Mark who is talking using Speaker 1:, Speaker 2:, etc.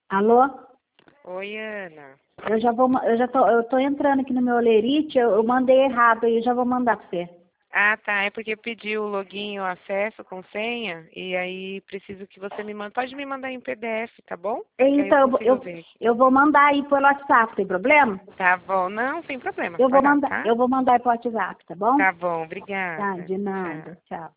Speaker 1: Alô?
Speaker 2: Oi, Ana.
Speaker 1: Eu tô entrando aqui no meu Olerite, eu mandei errado aí, eu já vou mandar pra você.
Speaker 2: Ah, tá. É porque pediu o login, o acesso com senha, e aí preciso que você me mande. Pode me mandar em PDF, tá bom? Que aí
Speaker 1: Então,
Speaker 2: eu consigo ver.
Speaker 1: eu vou mandar aí pelo WhatsApp, tem problema?
Speaker 2: Tá bom. Não, sem problema.
Speaker 1: Eu vou
Speaker 2: Vai lá,
Speaker 1: mandar,
Speaker 2: tá?
Speaker 1: eu vou mandar aí pro WhatsApp, tá bom?
Speaker 2: Tá bom,
Speaker 1: Tá,
Speaker 2: obrigada.
Speaker 1: de nada.
Speaker 2: Tchau.
Speaker 1: Tchau.